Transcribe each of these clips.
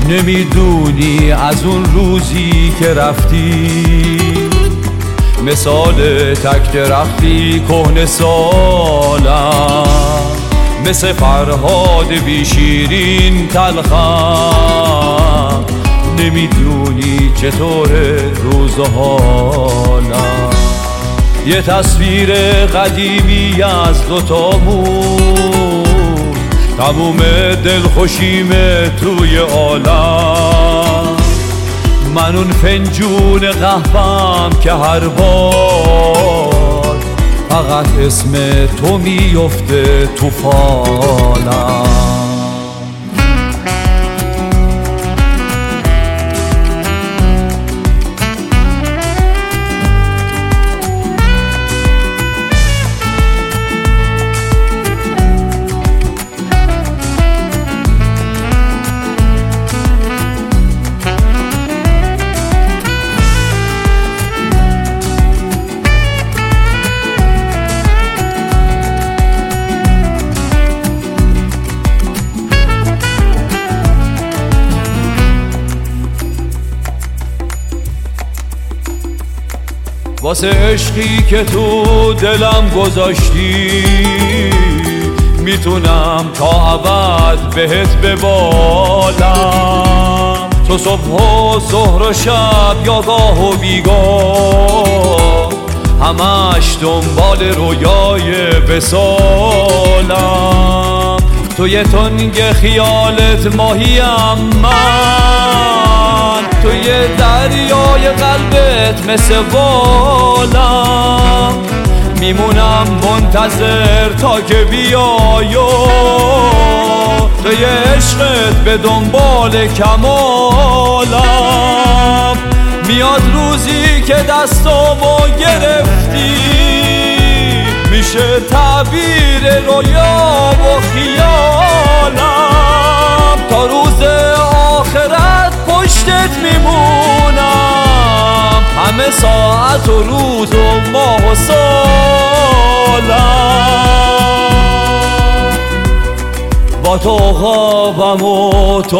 نمیدونی از اون روزی که رفتی مثال تک درختی کهنه سالم، مثل فرهاد بی شیرین تلخم. نمیدونی چطور روز و حالم. یه تصویر قدیمی از دوتامون، تموم دلخوشیمه توی عالم. من اون فنجون قهوه‌ام که هر بار فقط اسم تو میفته تو فالم. واسه عشقی که تو دلم گذاشتی، میتونم تا ابد بهت ببالم. تو صبح و ظهر و شب یا گاه و بیگاه، همش دنبال رویای وصالم. تو یه تنگ خیالت ماهیم من، تو یه دریای قلبت مثل بالم. میمونم منتظر تا که بیای، تو یه عشقت به دنبال کمالم. میاد روزی که دستامو گرفتی، میشه تعبیر رویا و خیالم. تا روز آخرت پشتت میمونم، همه ساعت و روز و ماه و سالم. با تو خوابم و تو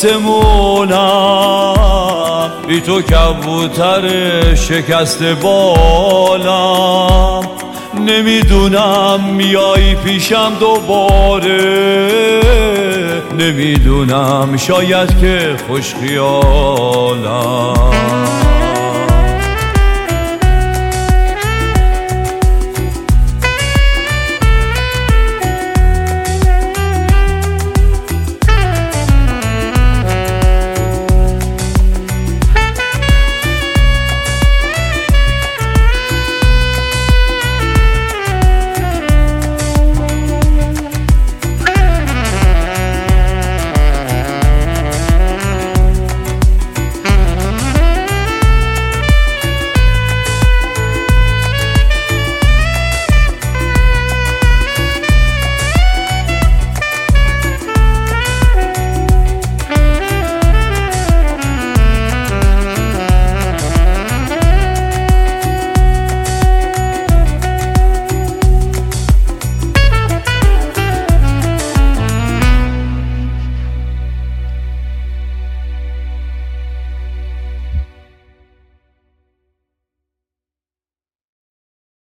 آسمونم، بی تو کبوتر شکست بالم. نمیدونم میای پیشم دوباره، نمیدونم شاید که خوش خیالم.